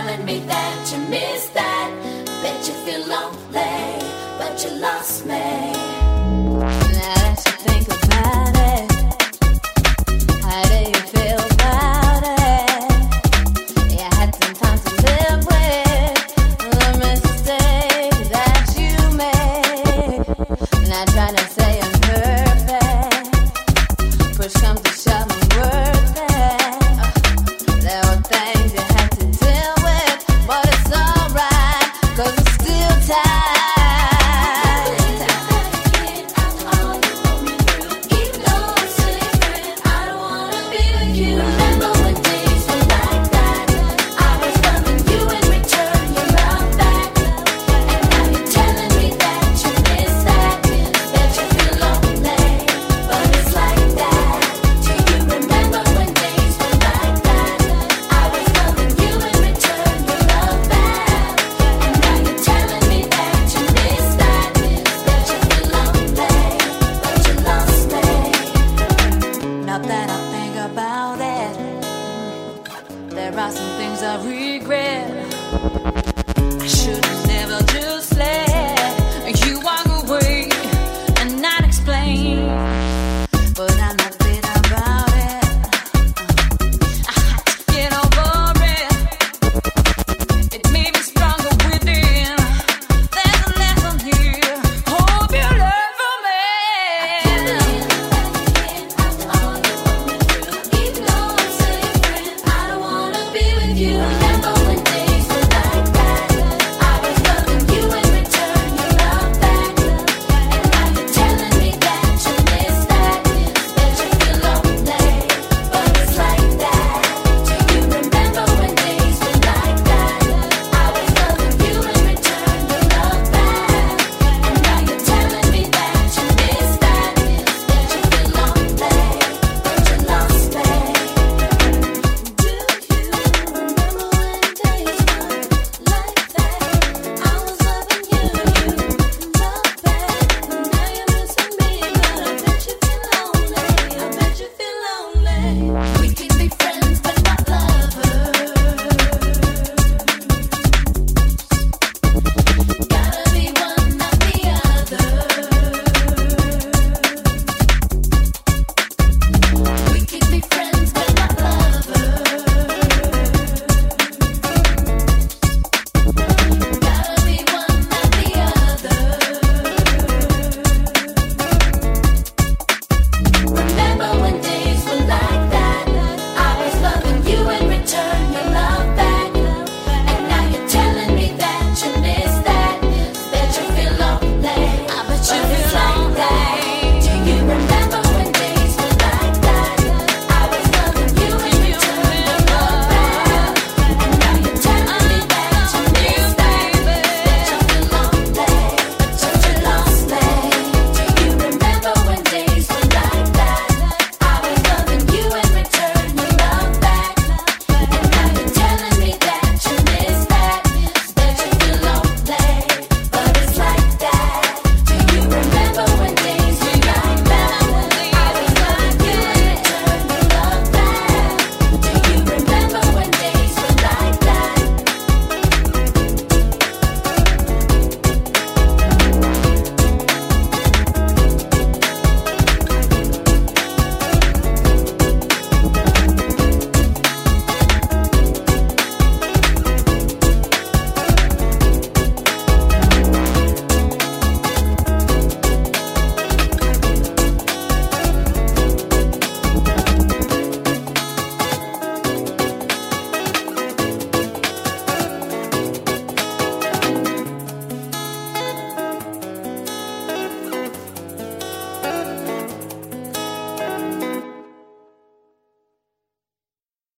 telling me that you miss that. Bet you feel lonely, but you lost me. Now that you think about it, how do you feel about it? You had some time to live with the mistake that you made. Not trying to say I'm perfect. Push comes to shove, I'm worth it. There were things you had to deal with, but it's alright, 'cause it's still time. Now that I think about it, there are some things I regret.